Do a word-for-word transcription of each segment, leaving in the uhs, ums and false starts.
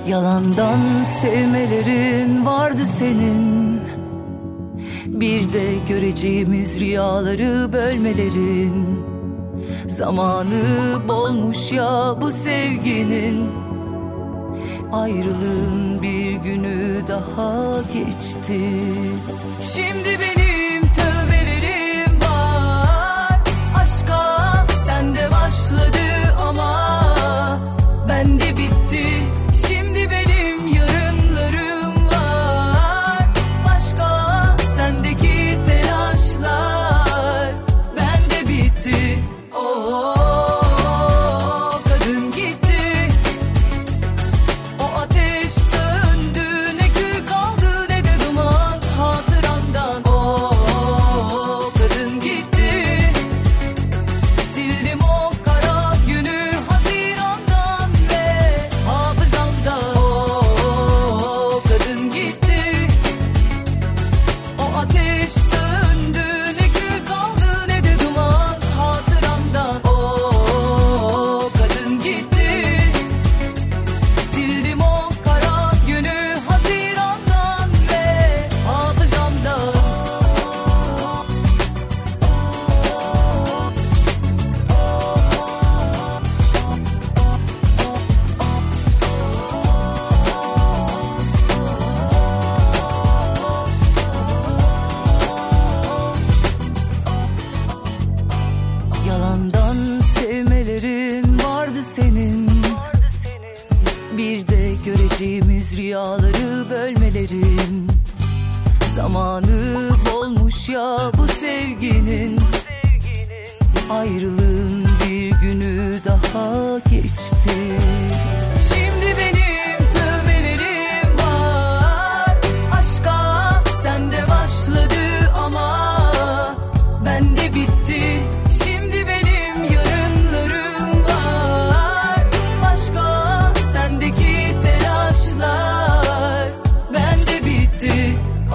Yalandan sevmelerin vardı senin, bir de göreceğimiz rüyaları bölmelerin. Zamanı bolmuş ya bu sevginin, ayrılığın bir günü daha geçti. Şimdi benim tövbelerim var, aşka sende başladı ama bende bitti. Şimdi benim yarınlarım var, başka sendeki telaşlar bende bitti. Oh, kadın gitti, o ateş söndü, ne kül kaldı ne de duman hatırandan. Oh, kadın gitti, sildim o kara günü hazirandan ve hafızamdan. Oh, kadın gitti, o ateş söndü, ne kül kaldı ne de duman hatıramdan. Oh, kadın gitti, sildim o kara günü hazirandan ve hafızamdan. Yalandan sevmelerin vardı senin, bir de göreceğimiz rüyaları bölmelerin. Zamanı bolmuş ya bu sevginin, ayrılığın bir günü daha geçti. Şimdi benim tövbelerim var, aşka sende başladı ama bende bitti. Şimdi benim yarınlarım var, başka sendeki telaşlar bende bitti.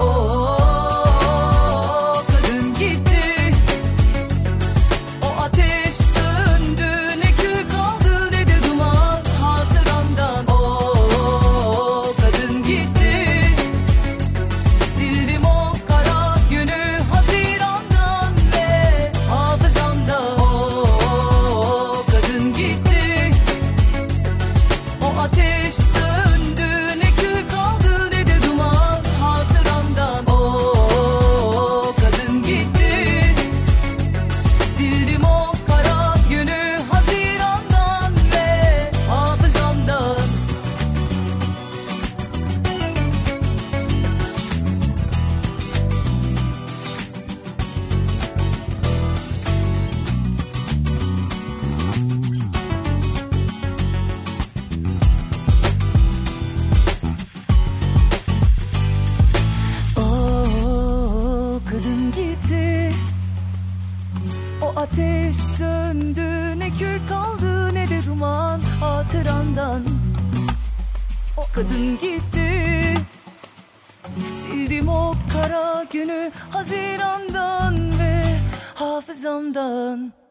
Oh, kadın gitti, o ateş söndü, ne kül kaldı ne de duman hatıramdan. Oh, kadın gitti, sildim o kara günü hazirandan ve hafızamdan. Oh, kadın gitti, o ateş söndü, ne kül kaldı ne de duman hatıramdan. Oh, kadın gitti, sildim o kara günü hazirandan ve hafızamdan. Oh, kadın gitti, o ateş söndü, ne kül kaldı ne de duman hatırandan. O kadın gitti, sildim o kara günü hazirandan ve hafızamdan.